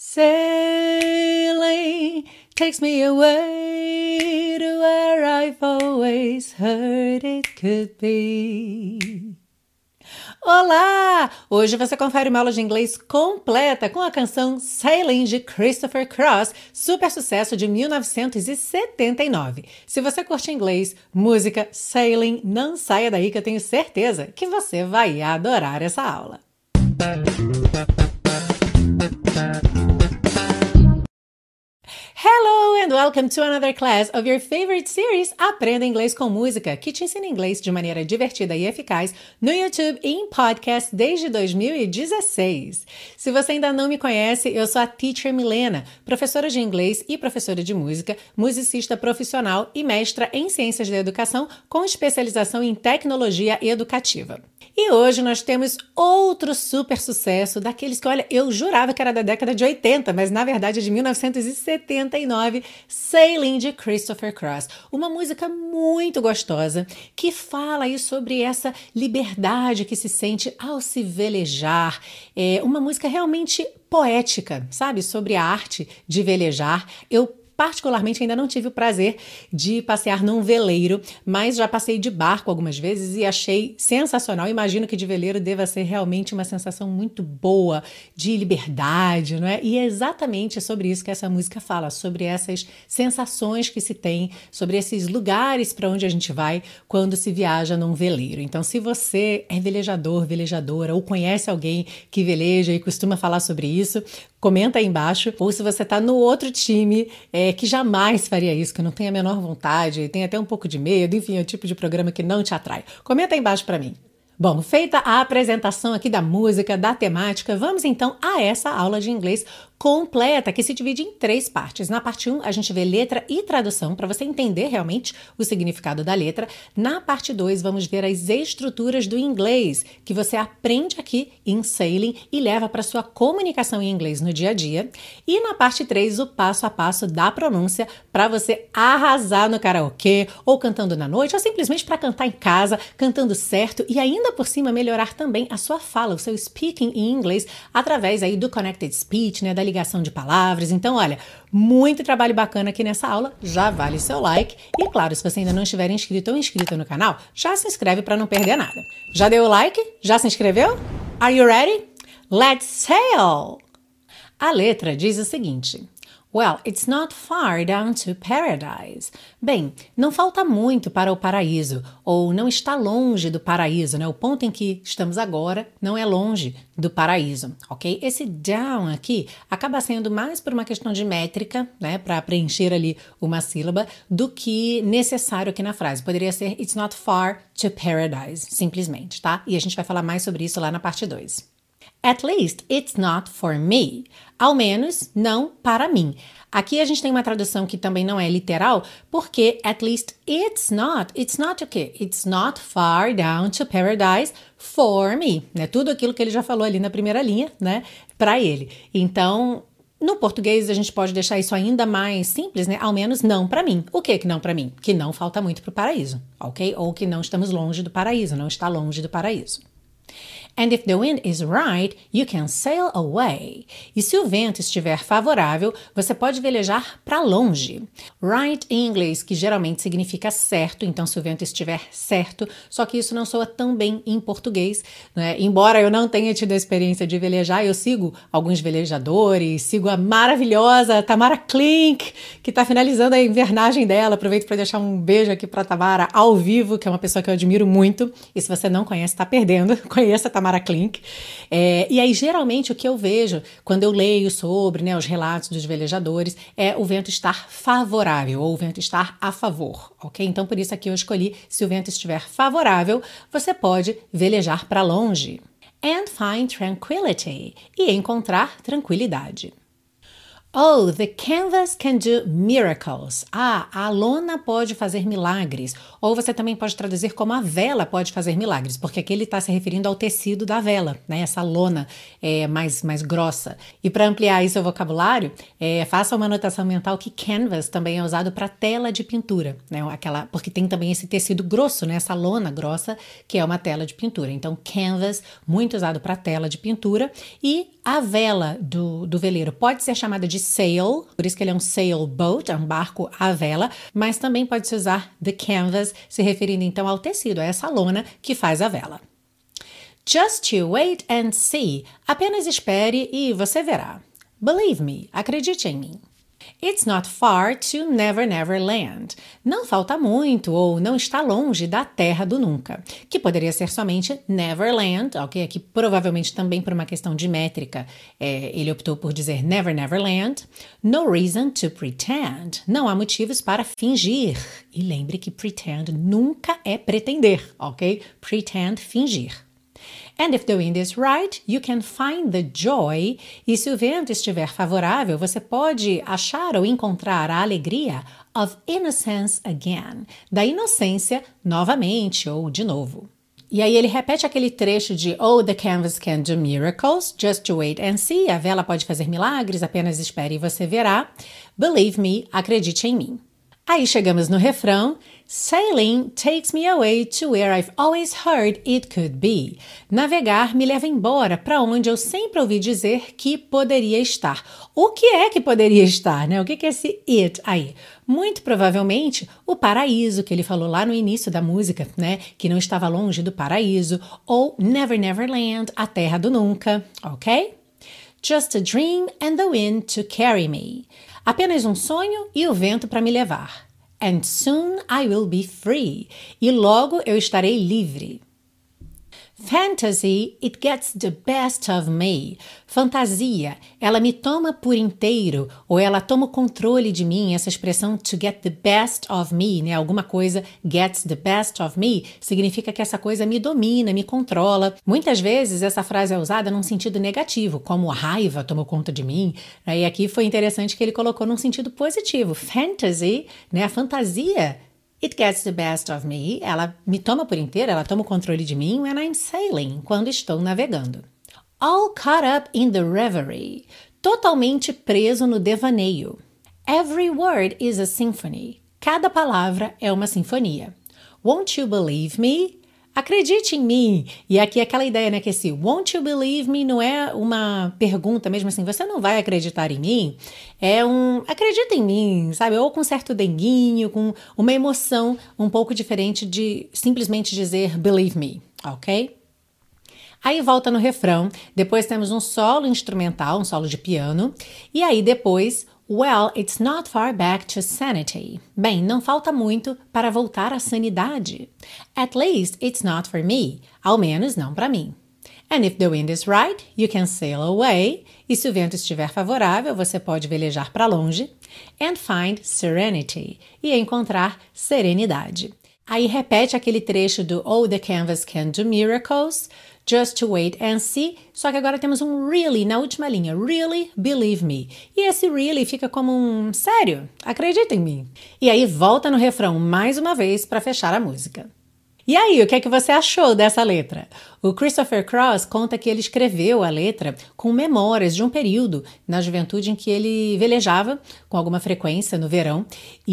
Sailing takes me away to where I've always heard it could be. Olá! Hoje você confere uma aula de inglês completa com a canção Sailing de Christopher Cross, super sucesso de 1979. Se você curte inglês, música, sailing, não saia daí que eu tenho certeza que você vai adorar essa aula. Hello and welcome to another class of your favorite series Aprenda Inglês com Música, que te ensina inglês de maneira divertida e eficaz no YouTube e em podcast desde 2016. Se você ainda não me conhece, eu sou a Teacher Milena, professora de inglês e professora de música, musicista profissional e mestra em ciências da educação com especialização em tecnologia educativa. E hoje nós temos outro super sucesso daqueles que, olha, eu jurava que era da década de 80, mas na verdade é de 1979, Sailing de Christopher Cross. Uma música muito gostosa que fala aí sobre essa liberdade que se sente ao se velejar. É uma música realmente poética, sabe? Sobre a arte de velejar. Eu particularmente ainda não tive o prazer de passear num veleiro, mas já passei de barco algumas vezes e achei sensacional. Imagino que de veleiro deva ser realmente uma sensação muito boa de liberdade, não é? E é exatamente sobre isso que essa música fala, sobre essas sensações que se tem, sobre esses lugares para onde a gente vai quando se viaja num veleiro. Então, se você é velejador, velejadora ou conhece alguém que veleja e costuma falar sobre isso, comenta aí embaixo. Ou se você está no outro time que jamais faria isso, que não tem a menor vontade, tem até um pouco de medo, enfim, é o tipo de programa que não te atrai. Comenta aí embaixo para mim. Bom, feita a apresentação aqui da música, da temática, vamos então a essa aula de inglês completa, que se divide em 3 partes. Na parte 1, a gente vê letra e tradução, para você entender realmente o significado da letra. Na parte 2, vamos ver as estruturas do inglês, que você aprende aqui em Sailing e leva para sua comunicação em inglês no dia a dia. E na parte 3, o passo a passo da pronúncia, para você arrasar no karaokê, ou cantando na noite, ou simplesmente para cantar em casa, cantando certo, e ainda por cima melhorar também a sua fala, o seu speaking em inglês, através aí do Connected Speech, né, da ligação de palavras. Então, olha, muito trabalho bacana aqui nessa aula, já vale seu like. E claro, se você ainda não estiver inscrito ou inscrita no canal, já se inscreve para não perder nada. Já deu o like? Já se inscreveu? Are you ready? Let's sail! A letra diz o seguinte: Well, it's not far down to paradise. Bem, não falta muito para o paraíso, ou não está longe do paraíso, né? O ponto em que estamos agora não é longe do paraíso, ok? Esse down aqui acaba sendo mais por uma questão de métrica, né? Para preencher ali uma sílaba, do que necessário aqui na frase. Poderia ser It's not far to paradise, simplesmente, tá? E a gente vai falar mais sobre isso lá na parte 2. At least it's not for me. Ao menos, não para mim. Aqui a gente tem uma tradução que também não é literal, porque at least it's not o quê? It's not far down to paradise for me, né? Tudo aquilo que ele já falou ali na primeira linha, né? Para ele. Então, no português a gente pode deixar isso ainda mais simples, né? Ao menos não para mim. O que não para mim? Que não falta muito para o paraíso, ok? Ou que não estamos longe do paraíso, não está longe do paraíso. And if the wind is right, you can sail away. E se o vento estiver favorável, você pode velejar para longe. Right em inglês, que geralmente significa certo, então se o vento estiver certo, só que isso não soa tão bem em português, né? Embora eu não tenha tido a experiência de velejar, eu sigo alguns velejadores, sigo a maravilhosa Tamara Klink, que está finalizando a invernagem dela. Aproveito para deixar um beijo aqui para Tamara ao vivo, que é uma pessoa que eu admiro muito. E se você não conhece, está perdendo. Conheça a Tamara Klink. E aí, geralmente, o que eu vejo quando eu leio sobre, né, os relatos dos velejadores é o vento estar favorável ou o vento estar a favor, ok? Então, por isso aqui eu escolhi, se o vento estiver favorável, você pode velejar para longe. And find tranquility. E encontrar tranquilidade. Oh, the canvas can do miracles. A lona pode fazer milagres. Ou você também pode traduzir como a vela pode fazer milagres, porque aqui ele está se referindo ao tecido da vela, né? Essa lona mais grossa. E para ampliar aí seu vocabulário, faça uma anotação mental que canvas também é usado para tela de pintura, né? Porque tem também esse tecido grosso, né? Essa lona grossa, que é uma tela de pintura. Então, canvas, muito usado para tela de pintura. E A vela do veleiro pode ser chamada de sail, por isso que ele é um sailboat, é um barco à vela, mas também pode se usar the canvas, se referindo então ao tecido, a essa lona que faz a vela. Just you wait and see. Apenas espere e você verá. Believe me, acredite em mim. It's not far to Never Never Land. Não falta muito ou não está longe da terra do nunca, que poderia ser somente Neverland, ok? Aqui provavelmente também por uma questão de métrica, ele optou por dizer Never Never Land. No reason to pretend. Não há motivos para fingir. E lembre que pretend nunca é pretender, ok? Pretend, fingir. And if the wind is right, you can find the joy. E se o vento estiver favorável, você pode achar ou encontrar a alegria of innocence again. Da inocência novamente ou de novo. E aí ele repete aquele trecho de Oh, the canvas can do miracles, just wait and see. A vela pode fazer milagres, apenas espere e você verá. Believe me, acredite em mim. Aí chegamos no refrão. Sailing takes me away to where I've always heard it could be. Navegar me leva embora para onde eu sempre ouvi dizer que poderia estar. O que é que poderia estar, né? O que é esse it aí? Muito provavelmente o paraíso que ele falou lá no início da música, né? Que não estava longe do paraíso. Ou Never Never Land, a terra do nunca, ok? Just a dream and the wind to carry me. Apenas um sonho e o vento para me levar. And soon I will be free. E logo eu estarei livre. Fantasy, it gets the best of me. Fantasia, ela me toma por inteiro, ou ela toma o controle de mim. Essa expressão to get the best of me, né? Alguma coisa gets the best of me, significa que essa coisa me domina, me controla. Muitas vezes essa frase é usada num sentido negativo, como a raiva tomou conta de mim. E aqui foi interessante que ele colocou num sentido positivo. Fantasy, né? A fantasia, it gets the best of me. Ela me toma por inteiro, ela toma o controle de mim when I'm sailing, quando estou navegando. All caught up in the reverie. Totalmente preso no devaneio. Every word is a symphony. Cada palavra é uma sinfonia. Won't you believe me? Acredite em mim. E aqui é aquela ideia, né, que esse won't you believe me não é uma pergunta mesmo assim, você não vai acreditar em mim? É um acredita em mim, sabe? Ou com certo denguinho, com uma emoção um pouco diferente de simplesmente dizer believe me, ok? Aí volta no refrão, depois temos um solo instrumental, um solo de piano, e aí depois well, it's not far back to sanity. Bem, não falta muito para voltar à sanidade. At least it's not for me. Ao menos não para mim. And if the wind is right, you can sail away. E se o vento estiver favorável, você pode velejar para longe. And find serenity. E encontrar serenidade. Aí repete aquele trecho do Oh, the canvas can do miracles. Just to wait and see, só que agora temos um really na última linha, really believe me. E esse really fica como um sério, acredita em mim. E aí volta no refrão mais uma vez para fechar a música. E aí, o que é que você achou dessa letra? O Christopher Cross conta que ele escreveu a letra com memórias de um período na juventude em que ele velejava com alguma frequência no verão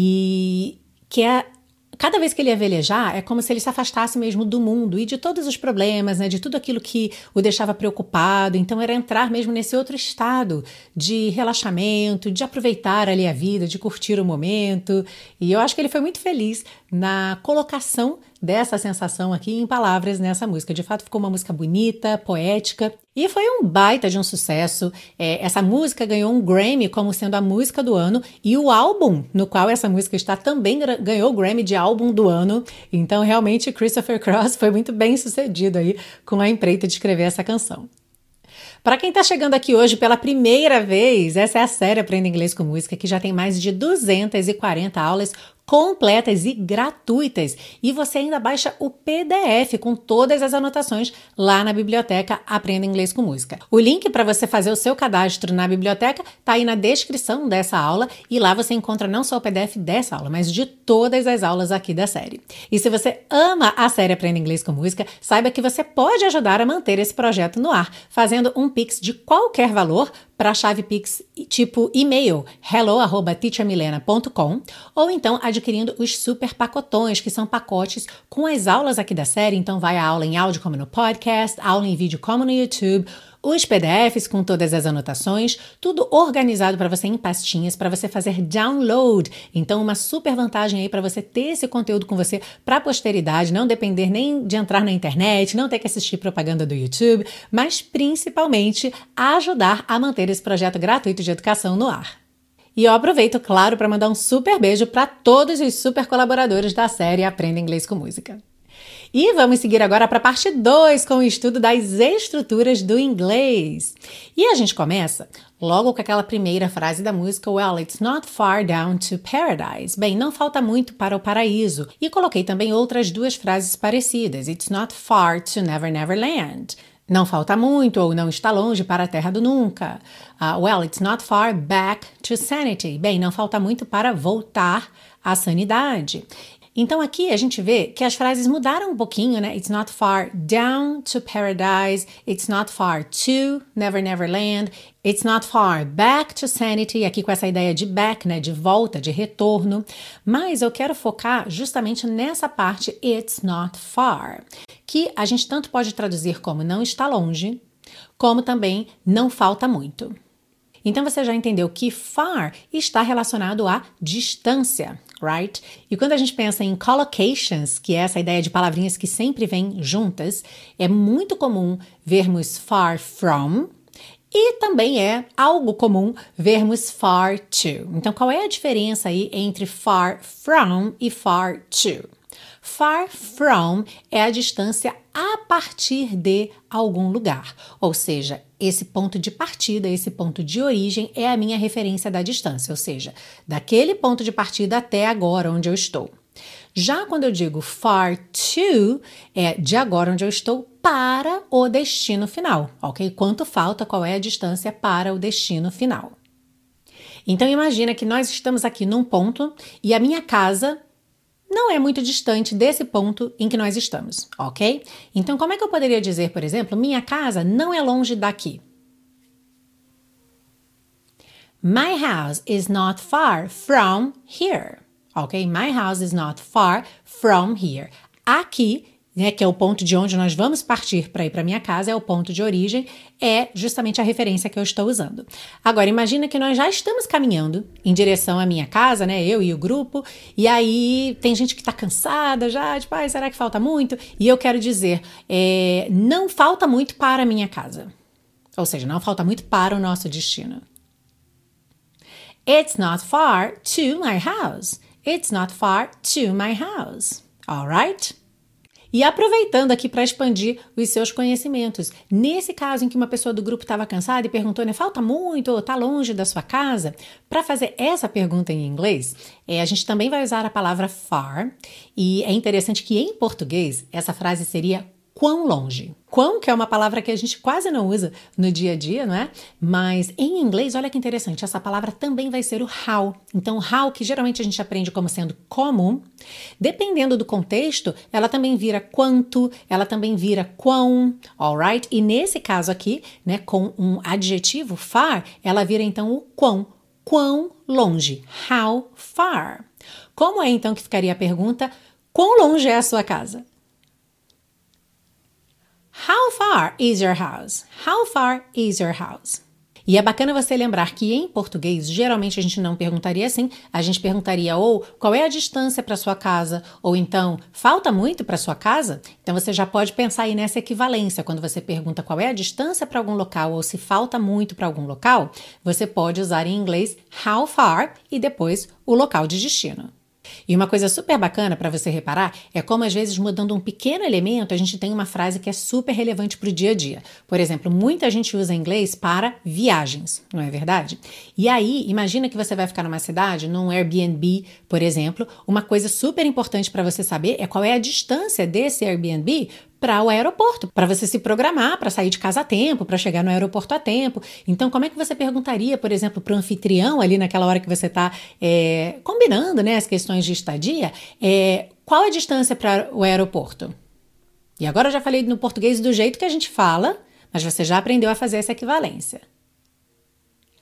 e que cada vez que ele ia velejar, é como se ele se afastasse mesmo do mundo e de todos os problemas, né, de tudo aquilo que o deixava preocupado. Então era entrar mesmo nesse outro estado de relaxamento, de aproveitar ali a vida, de curtir o momento. E eu acho que ele foi muito feliz na colocação dessa sensação aqui em palavras nessa música. De fato, ficou uma música bonita, poética e foi um baita de um sucesso. Essa música ganhou um Grammy como sendo a música do ano e o álbum no qual essa música está também ganhou o Grammy de álbum do ano. Então, realmente, Christopher Cross foi muito bem sucedido aí com a empreita de escrever essa canção. Para quem está chegando aqui hoje pela primeira vez, essa é a série Aprenda Inglês com Música, que já tem mais de 240 aulas completas e gratuitas. E você ainda baixa o PDF com todas as anotações lá na biblioteca Aprenda Inglês com Música. O link para você fazer o seu cadastro na biblioteca está aí na descrição dessa aula e lá você encontra não só o PDF dessa aula, mas de todas as aulas aqui da série. E se você ama a série Aprenda Inglês com Música, saiba que você pode ajudar a manter esse projeto no ar, fazendo um Pix de qualquer valor para a chave Pix tipo e-mail hello@teachermilena.com ou então adquirindo os super pacotões, que são pacotes com as aulas aqui da série. Então vai a aula em áudio como no podcast, aula em vídeo como no YouTube, Os PDFs com todas as anotações, tudo organizado para você em pastinhas, para você fazer download. Então, uma super vantagem aí para você ter esse conteúdo com você para a posteridade, não depender nem de entrar na internet, não ter que assistir propaganda do YouTube, mas principalmente ajudar a manter esse projeto gratuito de educação no ar. E eu aproveito, claro, para mandar um super beijo para todos os super colaboradores da série Aprenda Inglês com Música. E vamos seguir agora para a parte 2 com o estudo das estruturas do inglês. E a gente começa logo com aquela primeira frase da música Well, it's not far down to paradise. Bem, não falta muito para o paraíso. E coloquei também outras duas frases parecidas. It's not far to Never Never Land. Não falta muito ou não está longe para a terra do nunca. Well, it's not far back to sanity. Bem, não falta muito para voltar à sanidade. Então aqui a gente vê que as frases mudaram um pouquinho, né? It's not far down to paradise. It's not far to Never Never Land. It's not far back to sanity. Aqui com essa ideia de back, né? De volta, de retorno. Mas eu quero focar justamente nessa parte it's not far, que a gente tanto pode traduzir como não está longe, como também não falta muito. Então você já entendeu que far está relacionado à distância, right? E quando a gente pensa em collocations, que é essa ideia de palavrinhas que sempre vêm juntas, é muito comum vermos far from e também é algo comum vermos far to. Então qual é a diferença aí entre far from e far to? Far from é a distância a partir de algum lugar, ou seja, esse ponto de partida, esse ponto de origem é a minha referência da distância, ou seja, daquele ponto de partida até agora onde eu estou. Já quando eu digo far to, é de agora onde eu estou para o destino final, ok? Quanto falta, qual é a distância para o destino final. Então imagina que nós estamos aqui num ponto e a minha casa não é muito distante desse ponto em que nós estamos, ok? Então, como é que eu poderia dizer, por exemplo, minha casa não é longe daqui? My house is not far from here, ok? My house is not far from here. Aqui, né, que é o ponto de onde nós vamos partir para ir para minha casa, é o ponto de origem, é justamente a referência que eu estou usando. Agora, imagina que nós já estamos caminhando em direção à minha casa, né, eu e o grupo, e aí tem gente que está cansada já, tipo, será que falta muito? E eu quero dizer, não falta muito para a minha casa. Ou seja, não falta muito para o nosso destino. It's not far to my house. It's not far to my house. All right? E aproveitando aqui para expandir os seus conhecimentos. Nesse caso em que uma pessoa do grupo estava cansada e perguntou, né, falta muito ou está longe da sua casa? Para fazer essa pergunta em inglês, a gente também vai usar a palavra far. E é interessante que em português essa frase seria quão longe. Quão, que é uma palavra que a gente quase não usa no dia a dia, não é? Mas em inglês, olha que interessante, essa palavra também vai ser o how. Então, how, que geralmente a gente aprende como sendo como, dependendo do contexto, ela também vira quanto, ela também vira quão, alright? E nesse caso aqui, né, com um adjetivo, far, ela vira então o quão longe, how far. Como é então que ficaria a pergunta, quão longe é a sua casa? How far is your house? How far is your house? E é bacana você lembrar que em português, geralmente a gente não perguntaria assim, a gente perguntaria ou qual é a distância para sua casa, ou então falta muito para sua casa? Então você já pode pensar aí nessa equivalência, quando você pergunta qual é a distância para algum local ou se falta muito para algum local, você pode usar em inglês how far e depois o local de destino. E uma coisa super bacana para você reparar é como às vezes mudando um pequeno elemento a gente tem uma frase que é super relevante para o dia a dia. Por exemplo, muita gente usa inglês para viagens, não é verdade? E aí, imagina que você vai ficar numa cidade, num Airbnb, por exemplo, uma coisa super importante para você saber é qual é a distância desse Airbnb para o aeroporto, para você se programar, para sair de casa a tempo, para chegar no aeroporto a tempo. Então, como é que você perguntaria, por exemplo, para o anfitrião ali naquela hora que você está combinando, né, as questões de estadia, qual a distância para o aeroporto? E agora eu já falei no português do jeito que a gente fala, mas você já aprendeu a fazer essa equivalência.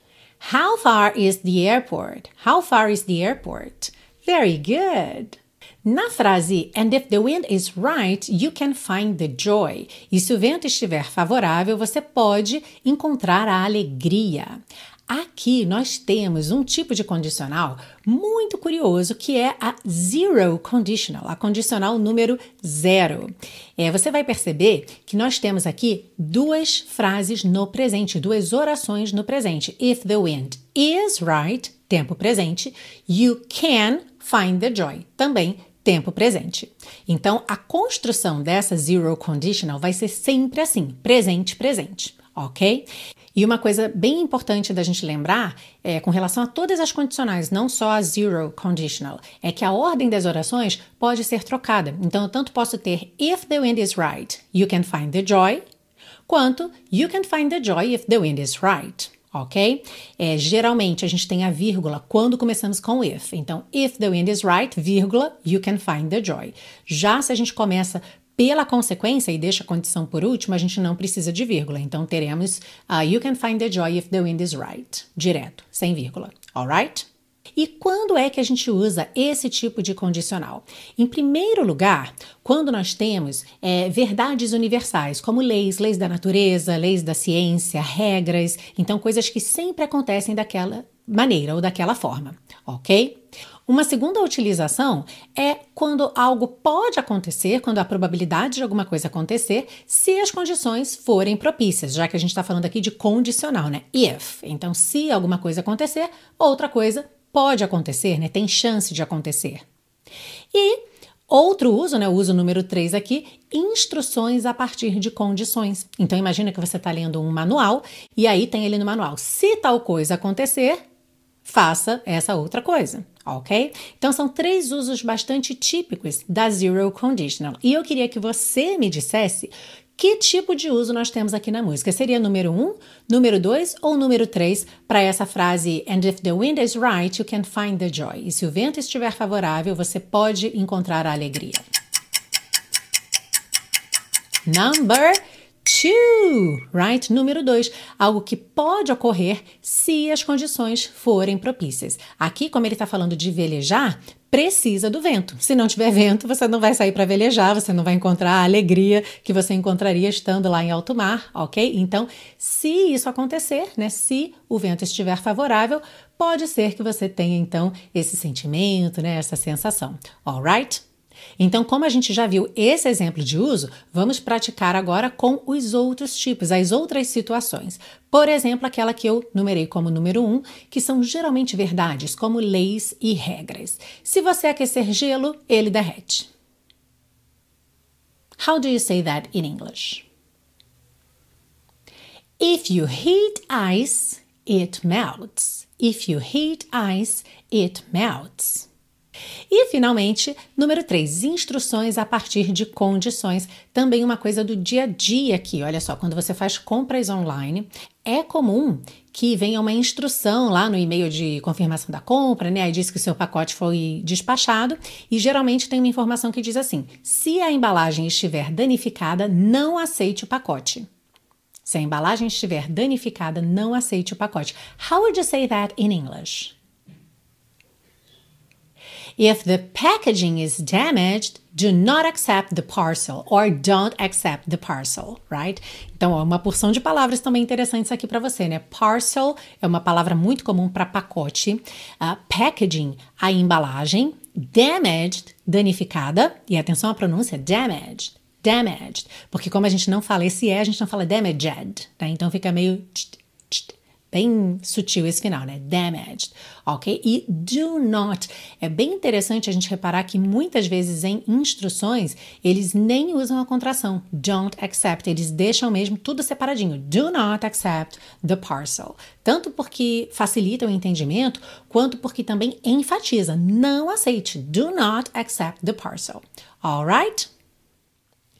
How far is the airport? How far is the airport? Very good! Na frase "And if the wind is right, you can find the joy." E se o vento estiver favorável, você pode encontrar a alegria. Aqui nós temos um tipo de condicional muito curioso que é a zero conditional, a condicional número 0. Você vai perceber que nós temos aqui duas frases no presente, duas orações no presente. If the wind is right, tempo presente, you can find the joy, também tempo presente. Então, a construção dessa zero conditional vai ser sempre assim, presente, presente, ok? E uma coisa bem importante da gente lembrar, com relação a todas as condicionais, não só a zero conditional, é que a ordem das orações pode ser trocada. Então, eu tanto posso ter if the wind is right, you can find the joy, quanto you can find the joy if the wind is right. Ok? Geralmente a gente tem a vírgula quando começamos com if. Então, if the wind is right, vírgula, you can find the joy. Já se a gente começa pela consequência e deixa a condição por último, a gente não precisa de vírgula. Então, teremos you can find the joy if the wind is right. Direto, sem vírgula. Alright? E quando é que a gente usa esse tipo de condicional? Em primeiro lugar, quando nós temos verdades universais, como leis da natureza, leis da ciência, regras, então coisas que sempre acontecem daquela maneira ou daquela forma, ok? Uma segunda utilização é quando algo pode acontecer, quando a probabilidade de alguma coisa acontecer, se as condições forem propícias, já que a gente está falando aqui de condicional, né? If. Então, se alguma coisa acontecer, outra coisa pode acontecer, né? Tem chance de acontecer. E outro uso, né? O uso número 3 aqui, instruções a partir de condições. Então, imagina que você está lendo um manual e aí tem ali no manual, se tal coisa acontecer, faça essa outra coisa, ok? Então, são 3 usos bastante típicos da zero conditional. E eu queria que você me dissesse que tipo de uso nós temos aqui na música. Seria número 1, número 2 ou número 3 para essa frase "And if the wind is right, you can find the joy." E se o vento estiver favorável, você pode encontrar a alegria. Number 2, right? Número 2, algo que pode ocorrer se as condições forem propícias. Aqui, como ele está falando de velejar, precisa do vento. Se não tiver vento, você não vai sair para velejar, você não vai encontrar a alegria que você encontraria estando lá em alto mar, ok? Então, se isso acontecer, né, se o vento estiver favorável, pode ser que você tenha, então, esse sentimento, né, essa sensação, alright? Então, como a gente já viu esse exemplo de uso, vamos praticar agora com os outros tipos, as outras situações. Por exemplo, aquela que eu numerei como número 1, que são geralmente verdades, como leis e regras. Se você aquecer gelo, ele derrete. How do you say that in English? If you heat ice, it melts. If you heat ice, it melts. E, finalmente, número 3, instruções a partir de condições. Também uma coisa do dia a dia aqui. Olha só, quando você faz compras online, é comum que venha uma instrução lá no e-mail de confirmação da compra, né? Aí diz que o seu pacote foi despachado e geralmente tem uma informação que diz assim: se a embalagem estiver danificada, não aceite o pacote. Se a embalagem estiver danificada, não aceite o pacote. How would you say that in English? If the packaging is damaged, do not accept the parcel or don't accept the parcel, right? Então, uma porção de palavras também interessantes aqui para você, né? Parcel é uma palavra muito comum para pacote. Packaging, a embalagem. Damaged, danificada. E atenção à pronúncia, damaged. Damaged. Porque como a gente não fala esse a gente não fala damaged, tá? Então fica meio... bem sutil esse final, né? Damaged, ok? E do not. É bem interessante a gente reparar que muitas vezes em instruções eles nem usam a contração. Don't accept. Eles deixam mesmo tudo separadinho. Do not accept the parcel. Tanto porque facilita o entendimento, quanto porque também enfatiza. Não aceite. Do not accept the parcel. Alright?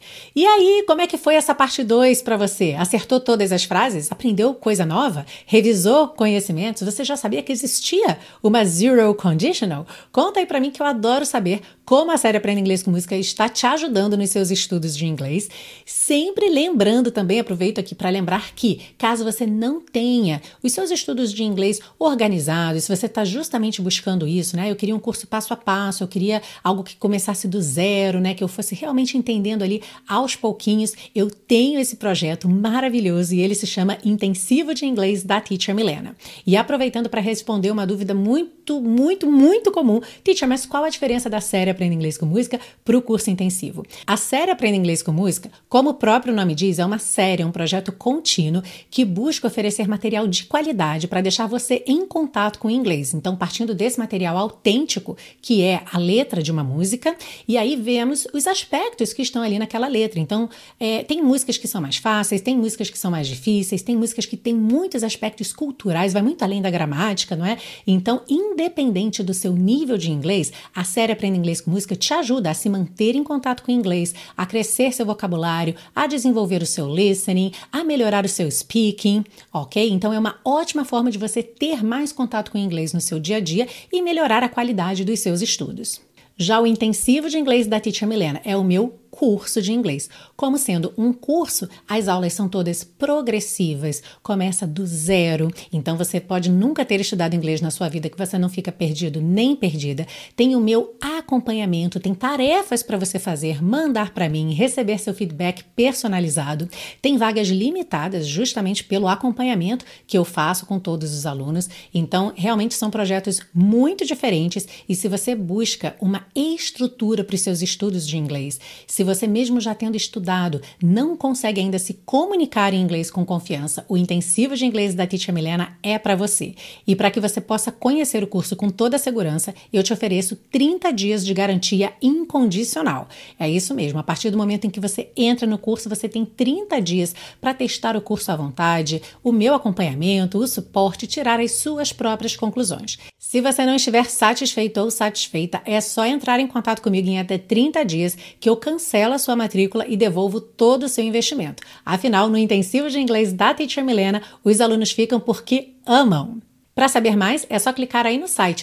E aí, como é que foi essa parte 2 para você? Acertou todas as frases? Aprendeu coisa nova? Revisou conhecimentos? Você já sabia que existia uma Zero Conditional? Conta aí para mim que eu adoro saber como a série Aprenda Inglês com Música está te ajudando nos seus estudos de inglês. Sempre lembrando também, aproveito aqui para lembrar que, caso você não tenha os seus estudos de inglês organizados, se você está justamente buscando isso, né? Eu queria um curso passo a passo, eu queria algo que começasse do zero, né? Que eu fosse realmente entendendo ali aos pouquinhos. Eu tenho esse projeto maravilhoso e ele se chama Intensivo de Inglês da Teacher Milena. E aproveitando para responder uma dúvida muito comum, Teacher, mas qual a diferença da série Aprenda Inglês com Música para o curso intensivo? A série Aprenda Inglês com Música, como o próprio nome diz, é uma série, é um projeto contínuo que busca oferecer material de qualidade para deixar você em contato com o inglês. Então, partindo desse material autêntico, que é a letra de uma música, e aí vemos os aspectos que estão ali naquela letra. Então, tem músicas que são mais fáceis, tem músicas que são mais difíceis, tem músicas que têm muitos aspectos culturais, vai muito além da gramática, não é? Então, independente do seu nível de inglês, a série Aprenda Inglês com Música te ajuda a se manter em contato com o inglês, a crescer seu vocabulário, a desenvolver o seu listening, a melhorar o seu speaking, ok? Então, é uma ótima forma de você ter mais contato com o inglês no seu dia a dia e melhorar a qualidade dos seus estudos. Já o Intensivo de Inglês da Teacher Milena é o meu curso de inglês. Como sendo um curso, as aulas são todas progressivas, começa do zero, então você pode nunca ter estudado inglês na sua vida que você não fica perdido nem perdida. Tem o meu acompanhamento, tem tarefas para você fazer, mandar para mim, receber seu feedback personalizado. Tem vagas limitadas justamente pelo acompanhamento que eu faço com todos os alunos. Então, realmente são projetos muito diferentes e se você busca uma estrutura para os seus estudos de inglês, se você mesmo já tendo estudado não consegue ainda se comunicar em inglês com confiança, o Intensivo de Inglês da Teacher Milena é para você. E para que você possa conhecer o curso com toda a segurança, eu te ofereço 30 dias de garantia incondicional. É isso mesmo, a partir do momento em que você entra no curso, você tem 30 dias para testar o curso à vontade, o meu acompanhamento, o suporte, tirar as suas próprias conclusões. Se você não estiver satisfeito ou satisfeita, é só entrar em contato comigo em até 30 dias que eu cancelo a sua matrícula e devolvo todo o seu investimento. Afinal, no Intensivo de Inglês da Teacher Milena, os alunos ficam porque amam. Para saber mais, é só clicar aí no site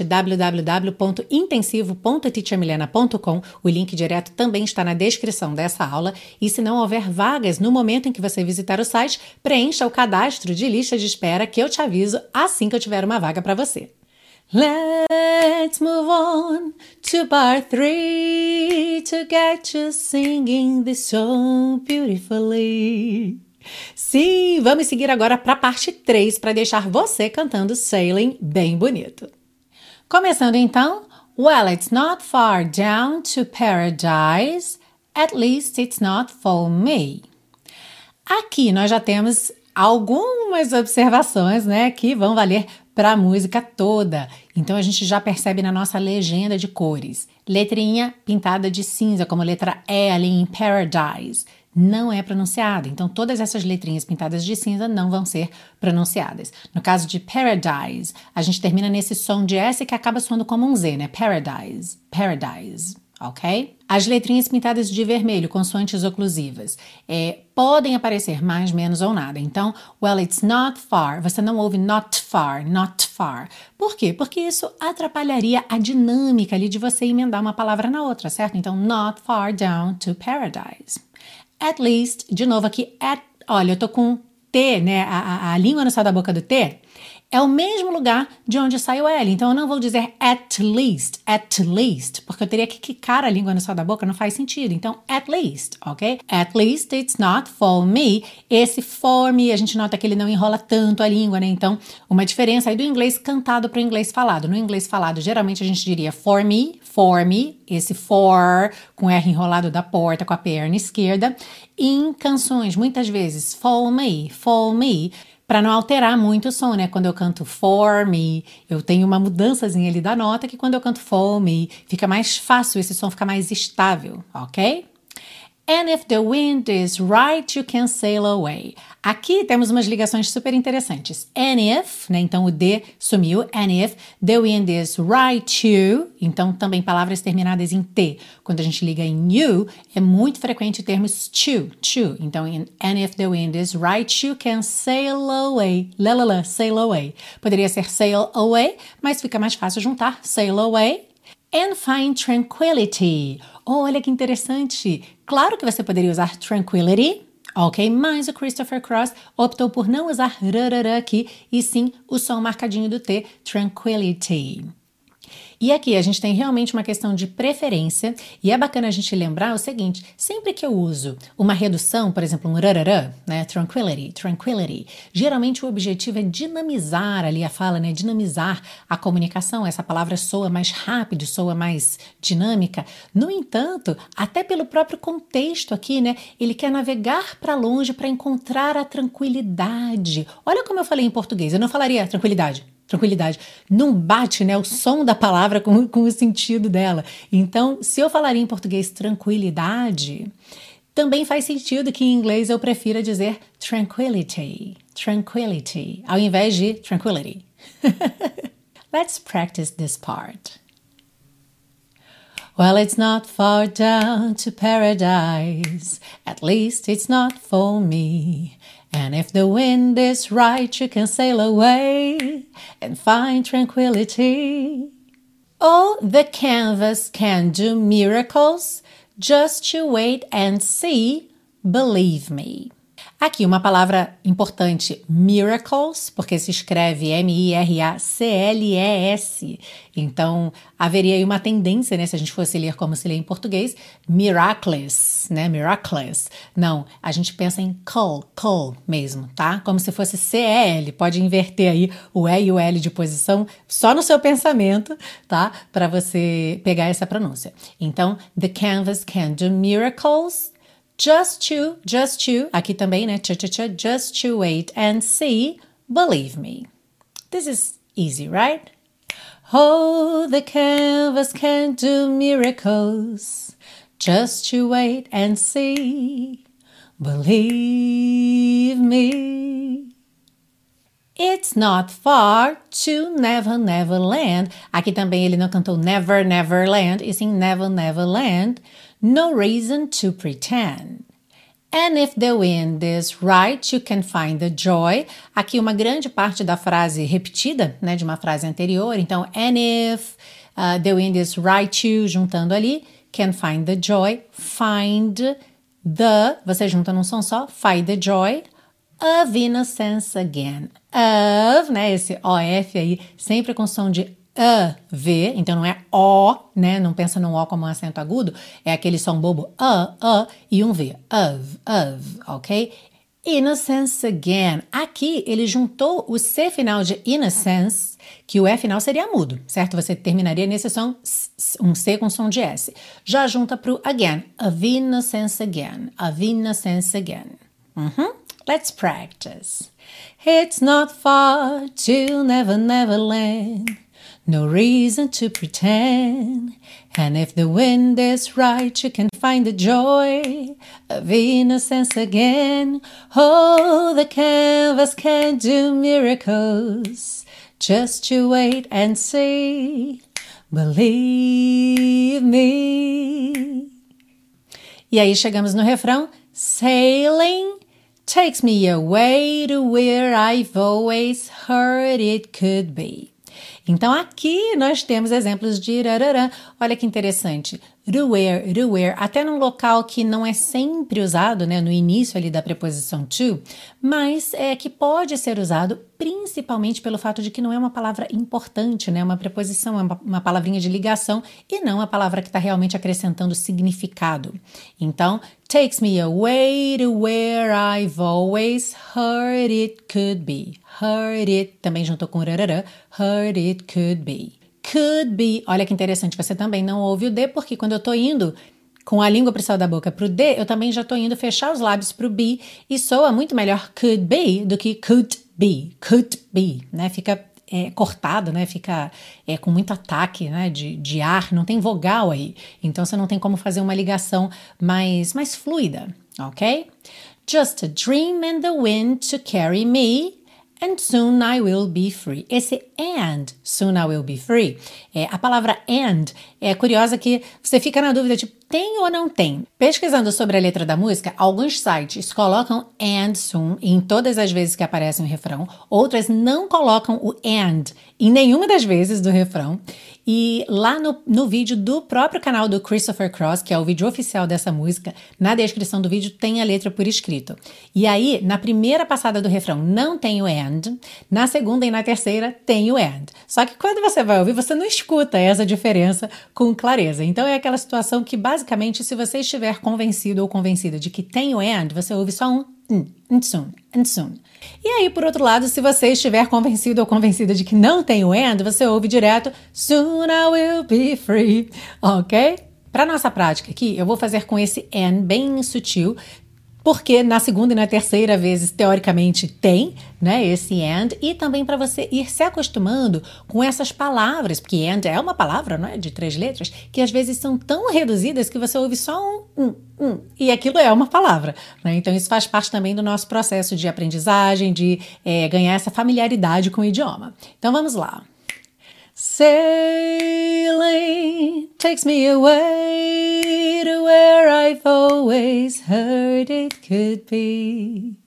www.intensivo.teachermilena.com. O link direto também está na descrição dessa aula. E se não houver vagas no momento em que você visitar o site, preencha o cadastro de lista de espera que eu te aviso assim que eu tiver uma vaga para você. Let's move on to part 3 to get you singing this song beautifully. Sim, vamos seguir agora para a parte 3 para deixar você cantando Sailing bem bonito. Começando então, well, it's not far down to paradise, at least it's not for me. Aqui nós já temos algumas observações, né, que vão valer para a música toda. Então a gente já percebe na nossa legenda de cores. Letrinha pintada de cinza, como letra E ali em Paradise, não é pronunciada. Então todas essas letrinhas pintadas de cinza não vão ser pronunciadas. No caso de Paradise, a gente termina nesse som de S que acaba soando como um Z, né? Paradise, Paradise. Ok? As letrinhas pintadas de vermelho, consoantes oclusivas, podem aparecer mais, menos ou nada. Então, well, it's not far. Você não ouve not far, not far. Por quê? Porque isso atrapalharia a dinâmica ali de você emendar uma palavra na outra, certo? Então, not far down to paradise. At least, de novo aqui, olha, eu tô com T, né? A língua no céu da boca do T. É o mesmo lugar de onde sai o L. Então, eu não vou dizer at least, porque eu teria que quicar a língua no céu da boca, não faz sentido. Então, at least, ok? At least it's not for me. Esse for me, a gente nota que ele não enrola tanto a língua, né? Então, uma diferença aí do inglês cantado para o inglês falado. No inglês falado, geralmente a gente diria for me, esse for com R enrolado da porta com a perna esquerda. Em canções, muitas vezes, for me, para não alterar muito o som, né? Quando eu canto for me, eu tenho uma mudançazinha ali da nota que quando eu canto for me, fica mais fácil, esse som fica mais estável, ok? And if the wind is right, you can sail away. Aqui temos umas ligações super interessantes. And if, né, então o the sumiu. And if the wind is right to, então também palavras terminadas em T. Quando a gente liga em you, é muito frequente termos to. Então, and if the wind is right, you can sail away. Sail away. Poderia ser sail away, mas fica mais fácil juntar sail away. And find tranquility. Olha que interessante. Claro que você poderia usar tranquility, ok? Mas o Christopher Cross optou por não usar rarará aqui, e sim o som marcadinho do T, tranquility. E aqui a gente tem realmente uma questão de preferência, e é bacana a gente lembrar o seguinte, sempre que eu uso uma redução, por exemplo, um rarará, né, tranquility, geralmente o objetivo é dinamizar ali a fala, né, dinamizar a comunicação, essa palavra soa mais rápido, soa mais dinâmica. No entanto, até pelo próprio contexto aqui, né, ele quer navegar para longe para encontrar a tranquilidade. Olha como eu falei em português, eu não falaria tranquilidade. Não bate, né, o som da palavra com o sentido dela. Então, se eu falaria em português tranquilidade, também faz sentido que em inglês eu prefira dizer tranquility, ao invés de tranquility. Let's practice this part. Well, it's not far down to paradise, at least it's not for me. And if the wind is right, you can sail away and find tranquility. Oh, the canvas can do miracles, just you wait and see, believe me. Aqui uma palavra importante, miracles, porque se escreve M-I-R-A-C-L-E-S. Então, haveria aí uma tendência, né, se a gente fosse ler como se lê em português, miraculous, né, miraculous. Não, a gente pensa em call mesmo, tá? Como se fosse C-E-L, pode inverter aí o E e o L de posição só no seu pensamento, tá? Para você pegar essa pronúncia. Então, the canvas can do miracles, just you, aqui também, né, just you wait and see, believe me. This is easy, right? Oh, the canvas can do miracles, just you wait and see, believe me. It's not far to Never Never Land. Aqui também ele não cantou Never Never Land, e sim Never Never Land. No reason to pretend. And if the wind is right, you can find the joy. Aqui uma grande parte da frase repetida, né, de uma frase anterior. Então, and if the wind is right, you, juntando ali, can find the joy. Find the, você junta num som só, find the joy of innocence again. Of, né, esse OF aí, sempre com som de V, então não é O, né? Não pensa num O como um acento agudo, é aquele som bobo, e um V, of, ok? Innocence again. Aqui ele juntou o C final de innocence, que o E final seria mudo, certo? Você terminaria nesse som, um C com som de S. Já junta pro again, of innocence again, of innocence again. Let's practice. It's not far to Never Never Land. No reason to pretend. And if the wind is right, you can find the joy of innocence again. Oh, the canvas can do miracles. Just you wait and see. Believe me. E aí chegamos no refrão. Sailing takes me away to where I've always heard it could be. Então, aqui nós temos exemplos de rarará. Olha que interessante. Where, até num local que não é sempre usado, né, no início ali da preposição to, mas que pode ser usado principalmente pelo fato de que não é uma palavra importante, né, uma preposição, é uma palavrinha de ligação e não a palavra que está realmente acrescentando significado. Então, takes me away to where I've always heard it could be. Heard it, também juntou com rarará, heard it could be. Could be, olha que interessante, você também não ouve o D, porque quando eu tô indo com a língua para o céu da boca pro D, eu também já tô indo fechar os lábios pro B, e soa muito melhor could be do que could be, né? Fica cortado, né? Fica com muito ataque, né? De ar, não tem vogal aí. Então você não tem como fazer uma ligação mais fluida, ok? Just a dream and the wind to carry me, and soon I will be free. Esse and, soon I will be free, a palavra and é curiosa que você fica na dúvida, tipo, tem ou não tem? Pesquisando sobre a letra da música, alguns sites colocam and soon em todas as vezes que aparece um refrão, outras não colocam o and em nenhuma das vezes do refrão. E lá no vídeo do próprio canal do Christopher Cross, que é o vídeo oficial dessa música, na descrição do vídeo tem a letra por escrito. E aí, na primeira passada do refrão não tem o and, na segunda e na terceira tem o and. Só que quando você vai ouvir, você não escuta essa diferença com clareza. Então é aquela situação que basicamente, se você estiver convencido ou convencida de que tem o and, você ouve só um and soon. E aí, por outro lado, se você estiver convencido ou convencida de que não tem o and, você ouve direto soon I will be free, ok? Para nossa prática aqui, eu vou fazer com esse and bem sutil, porque na segunda e na terceira vezes, teoricamente, tem, né, esse and, e também para você ir se acostumando com essas palavras, porque and é uma palavra, não é, de 3 letras, que às vezes são tão reduzidas que você ouve só e aquilo é uma palavra, né? Então isso faz parte também do nosso processo de aprendizagem, de ganhar essa familiaridade com o idioma. Então vamos lá. Sailing takes me away to where I've always heard it could be.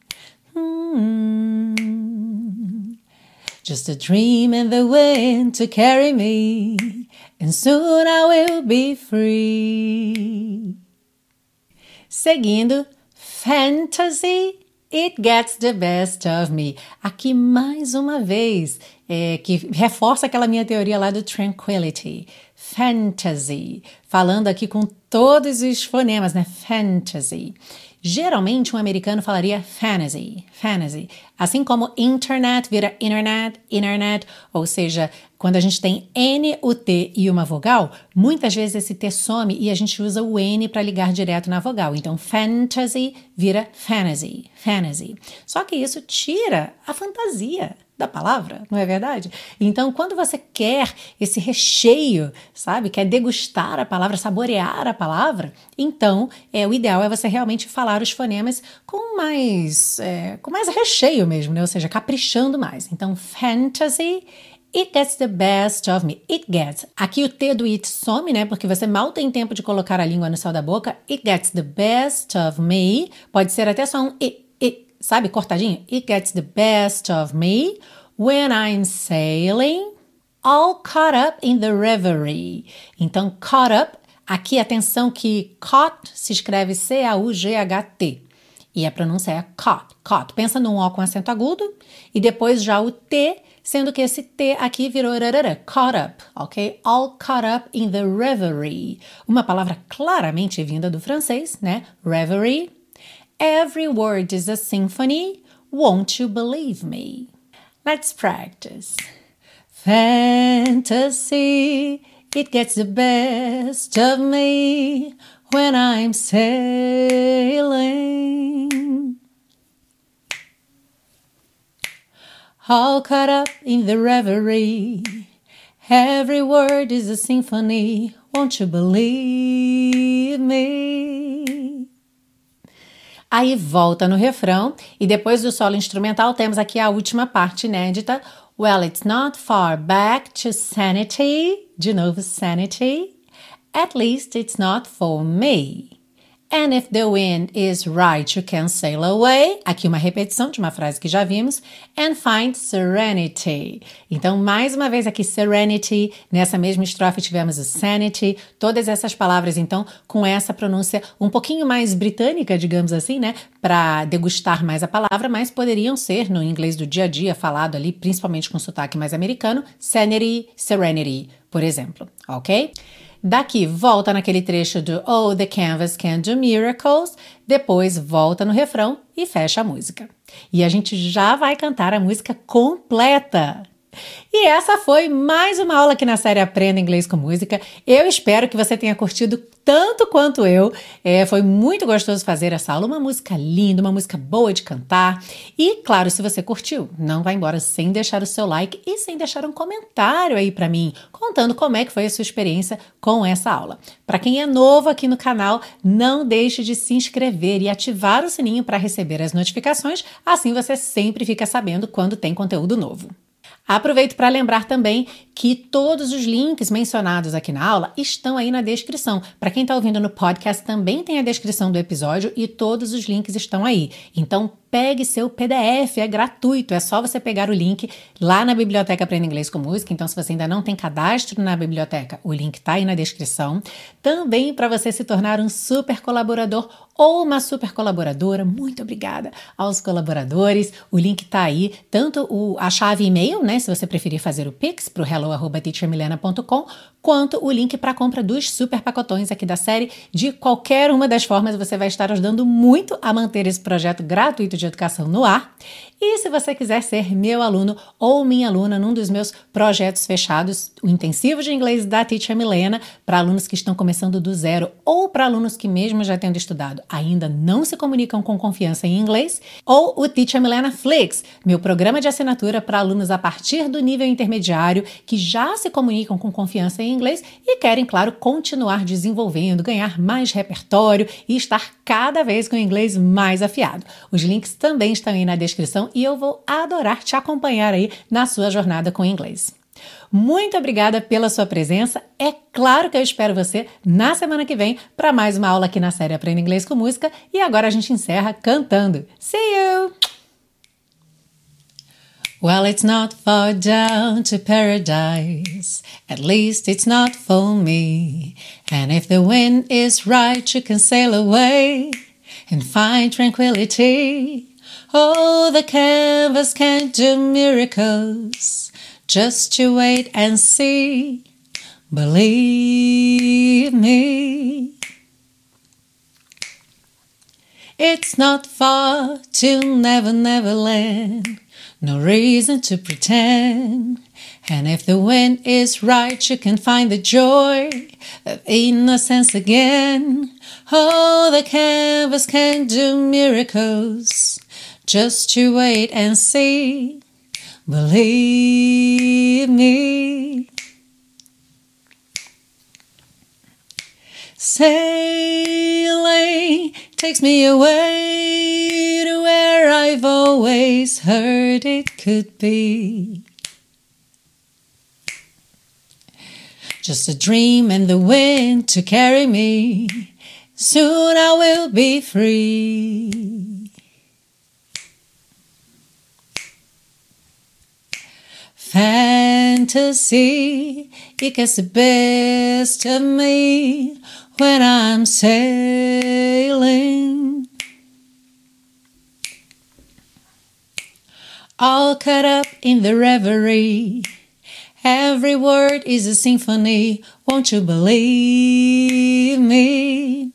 Just a dream in the wind to carry me, and soon I will be free. Seguindo, fantasy, it gets the best of me. Aqui mais uma vez, que reforça aquela minha teoria lá do tranquility. Fantasy. Falando aqui com todos os fonemas, né? Fantasy. Geralmente um americano falaria fantasy. Assim como internet vira internet, ou seja, quando a gente tem N, o T e uma vogal, muitas vezes esse T some e a gente usa o N para ligar direto na vogal. Então, fantasy vira fantasy. Só que isso tira a fantasia da palavra, não é verdade? Então, quando você quer esse recheio, sabe? Quer degustar a palavra, saborear a palavra, então, o ideal é você realmente falar os fonemas com mais recheio mesmo, né? Ou seja, caprichando mais. Então, fantasy, it gets the best of me. It gets. Aqui o T do it some, né? Porque você mal tem tempo de colocar a língua no céu da boca. It gets the best of me. Pode ser até só um it, sabe? Cortadinho. It gets the best of me when I'm sailing, all caught up in the reverie. Então, caught up, aqui atenção que caught se escreve C-A-U-G-H-T. E a pronúncia é caught. Pensa num O com acento agudo e depois já o T, sendo que esse T aqui virou rarara, caught up, ok? All caught up in the reverie. Uma palavra claramente vinda do francês, né? Reverie. Every word is a symphony, won't you believe me? Let's practice. Fantasy, it gets the best of me when I'm sailing. All caught up in the reverie. Every word is a symphony, won't you believe me? Aí volta no refrão e depois do solo instrumental temos aqui a última parte inédita. Well, it's not far back to sanity. De novo, sanity. At least it's not for me. And if the wind is right, you can sail away. Aqui uma repetição de uma frase que já vimos. And find serenity. Então, mais uma vez aqui, serenity. Nessa mesma estrofe tivemos o sanity. Todas essas palavras, então, com essa pronúncia um pouquinho mais britânica, digamos assim, né? Para degustar mais a palavra, mas poderiam ser, no inglês do dia a dia, falado ali, principalmente com sotaque mais americano, sanity, serenity, por exemplo, ok? Daqui, volta naquele trecho do Oh, the canvas can do miracles, depois volta no refrão e fecha a música. E a gente já vai cantar a música completa. E essa foi mais uma aula aqui na série Aprenda Inglês com Música. Eu espero que você tenha curtido tanto quanto eu. Foi muito gostoso fazer essa aula. Uma música linda, uma música boa de cantar. E, claro, se você curtiu, não vá embora sem deixar o seu like e sem deixar um comentário aí pra mim, contando como é que foi a sua experiência com essa aula. Para quem é novo aqui no canal, não deixe de se inscrever e ativar o sininho para receber as notificações. Assim você sempre fica sabendo quando tem conteúdo novo. Aproveito para lembrar também que todos os links mencionados aqui na aula estão aí na descrição. Para quem está ouvindo no podcast, também tem a descrição do episódio e todos os links estão aí. Então, pegue seu PDF, é gratuito, é só você pegar o link lá na Biblioteca Aprenda Inglês com Música. Então, se você ainda não tem cadastro na biblioteca, o link está aí na descrição. Também para você se tornar um super colaborador ou uma super colaboradora, muito obrigada aos colaboradores. O link está aí, tanto a chave e-mail, né, se você preferir fazer o Pix para o hello@teachermilena.com, quanto o link para a compra dos super pacotões aqui da série. De qualquer uma das formas, você vai estar ajudando muito a manter esse projeto gratuito de educação no ar. E se você quiser ser meu aluno ou minha aluna num dos meus projetos fechados, o Intensivo de Inglês da Teacher Milena, para alunos que estão começando do zero ou para alunos que mesmo já tendo estudado ainda não se comunicam com confiança em inglês, ou o Teacher Milena Flix, meu programa de assinatura para alunos a partir do nível intermediário que já se comunicam com confiança em inglês e querem, claro, continuar desenvolvendo, ganhar mais repertório e estar cada vez com o inglês mais afiado. Os links também estão aí na descrição e eu vou adorar te acompanhar aí na sua jornada com o inglês. Muito obrigada pela sua presença. É claro que eu espero você na semana que vem para mais uma aula aqui na série Aprenda Inglês com Música. E agora a gente encerra cantando. See you! Well, it's not far down to paradise. At least it's not for me. And if the wind is right, you can sail away and find tranquility. Oh, the canvas can't do miracles. Just you wait and see. Believe me. It's not far to Never Never Land. No reason to pretend. And if the wind is right, you can find the joy of innocence again. Oh, the canvas can do miracles. Just you wait and see. Believe me. Sailing takes me away to where I've always heard it could be. Just a dream and the wind to carry me. Soon I will be free. Fantasy, it gets the best of me when I'm sailing. All caught up in the reverie. Every word is a symphony. Won't you believe me?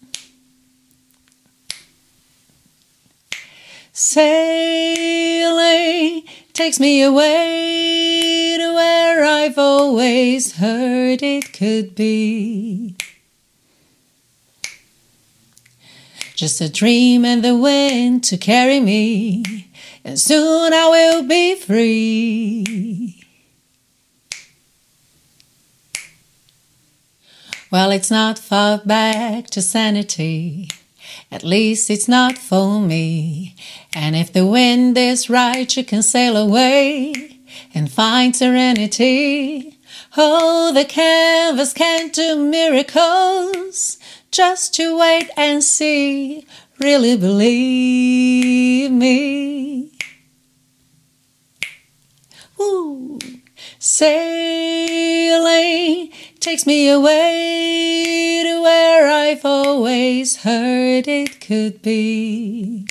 Sailing takes me away to where I've always heard it could be. Just a dream and the wind to carry me, and soon I will be free. Well, it's not far back to sanity. At least it's not for me. And if the wind is right, you can sail away and find serenity. Oh, the canvas can't do miracles. Just you wait and see. Really believe me. Woo. Sailing takes me away to where I've always heard it could be.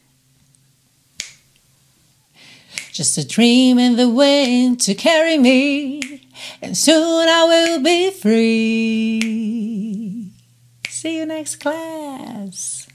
Just a dream in the wind to carry me, and soon I will be free. See you next class.